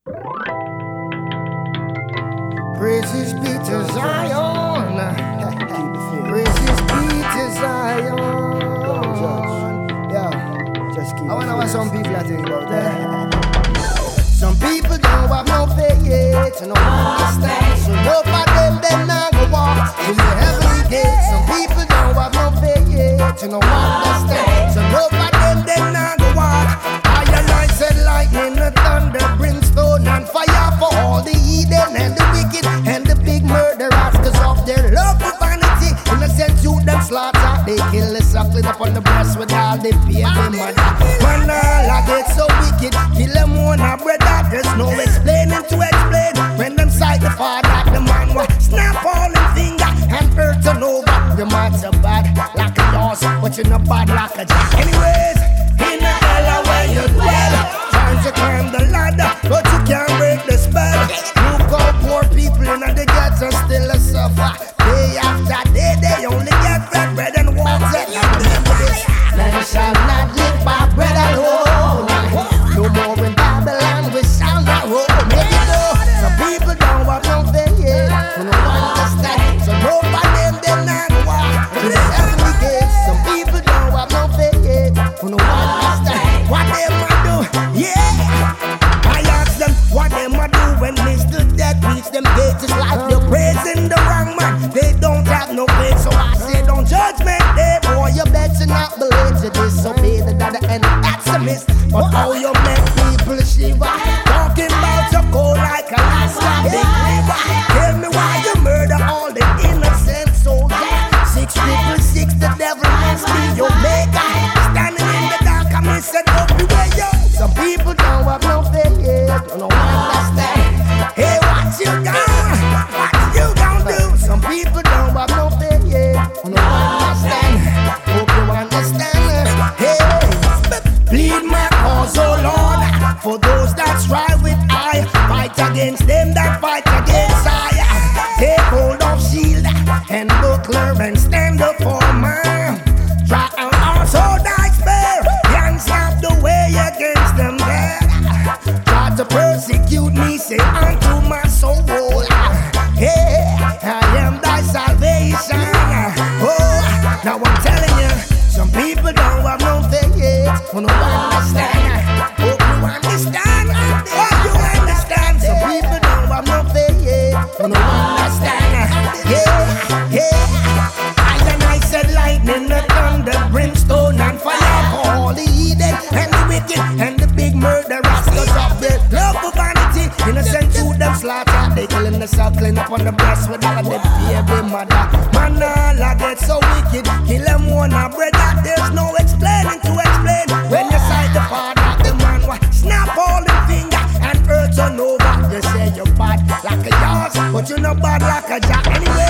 Praises be to Zion. Praises be to Zion. Don't judge. Yeah. Just keep I wonder it what faith. some people are thinking about that. Some people don't have no faith yet, so no understand. So no for them not go walk in the heavenly gate. Some people don't have no faith yet, so no understand. So no for them not go walk. I and I said lightning, the thunder, brimstone and fire for all the heathen and the wicked and the big murderers, cause of their love for vanity. Innocent youth them slaughter. They kill the suckling up on the breast with all the baby mother. Man, all I get so wicked, kill them one a brother. There's no explaining to explain. When them sight the father, the man will snap all the finger and hurt turn over. The man's so bad like a horse, but you're not bad like a jack. Anyways, in the hell where you dwell, trying to climb the ladder, but you can't break the spell. Look how poor people in the ghetto still a suffer. Day after day, they only get fed bread and water. Remember this, man shall not live by bread alone. No more in Babylon, we shall not roll. Maybe no, some people don't have no faith yet, who don't understand. So no for them not walk to the heavenly gates. Some people don't have no faith yet, who don't understand. What they might do, yeah. I ask them what they might do when Mr. Death reach them gates. It's like they're praising the wrong man. They don't have no faith, so I say don't judgment day. Boy, you better not believe to disobey the God and that's a miss. But how you make people shiver, talking about your cold like a last big river. Tell me why you murder all the innocent soldiers. 666, the devil must be your maker. Standing in the dark, I miss it up the way yo. Some people don't have no faith yet, don't understand. Hey, what you gonna do? Some people don't have no faith yet, don't understand. Hope you understand. Hey, plead my cause, oh Lord, for those that strive with I. Fight against them that fight against I. Take hold of shield and buckler and stand up for man. Try and also die spare and stop the way against them there. Try to persecute me, say unto my soul, hey, I am thy salvation. Oh, now I'm telling you, some people don't have no faith yet, who don't understand. Hope you understand. Hope you understand. Some people don't have no faith yet, who don't understand. Yeah, yeah. I said lightning, the thunder, brimstone and fire for all the heathen and the wicked and the big murderers, cause of their love for vanity. Innocent youth them slaughter. They killing the suckling up on the breast with all of the baby mother. Man, all I get so wicked, kill them one a brother. There's no explaining to explain. When you sight the father, the man will snap all the finger and hurt turn over. You say you're bad like a horse, but you're not bad like a jack. Anyway,